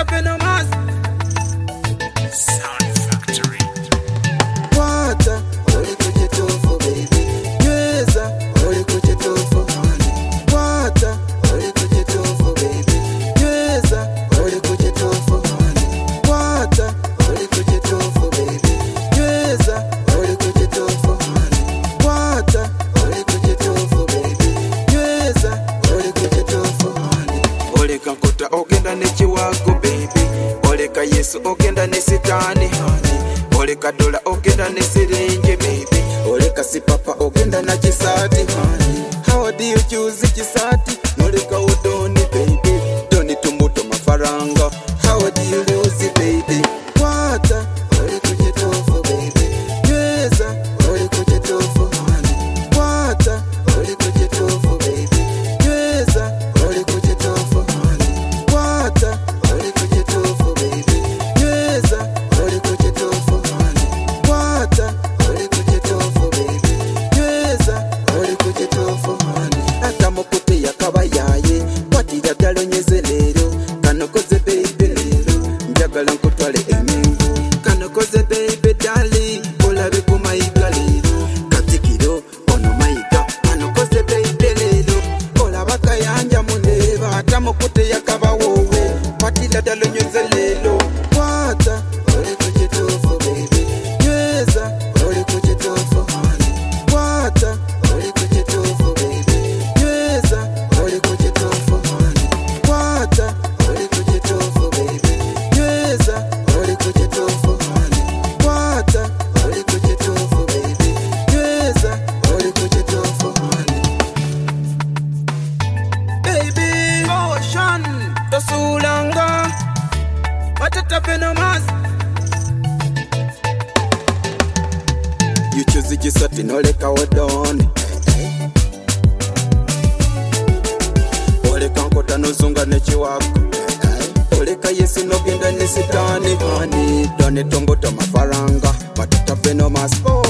Matata Venomous Sound Factory. Water, ole kuche tofu baby. Yeza, ole kuche tofu honey. Water, ole kuche tofu baby. Yeza, ole kuche tofu honey. Water, ole kuche tofu baby. Yeza, ole kuche tofu honey. Water, ole kuche tofu baby. Yeza, ole kuche tofu honey. Ole kankota ogenda nechiwako baby. Ole ka Yesu ogenda ne sitani honey. Ole ka dola ogenda ne siringe baby. Ole ka sipapa ogenda na chisati honey. How do you choose chisati? Ole ka udoni baby. Doni tumbuto mafaranga. How do you lose it baby? Water, ole kuche tofu baby. Yeza, ole kuche tofu honey. Water, ole kuche tofu baby. Yeza, ole kuche tofu honey. Water, ole kuche tofu baby. Yeza, ole kuche tofu honey. Water, ole kuche tofu baby. Yeza, ole kuche tofu honey. Ata mukute yakabayaye watira dalonyeze lero. Kanokoze baby lero njagala nkutwale emengo. Kanokoze baby dali olabe ku mayiga lero. Katikiro ono mayiga kanokoze baby lero. Olaba kayanja muneba ata mukute yakabawowe watira dalonyeze lero. Water, ole kuche tofu baby. Yeza, ole kuche tofu honey. Water, ole kuche tofu baby. Yeza, ole kuche tofu honey. Water, ole kuche tofu baby. Yeza, ole kuche tofu honey. Water, ole kuche tofu baby. Yeza, ole kuche tofu honey. Baby, ocean, tosulanga. Matata Venomous. You choose chisati noleka odoni. Ole kankota nozunga nechiwako. Ole ka Yesu nogenda ne sitani honey. Doni tumbuto mafaranga. Matata Venomous.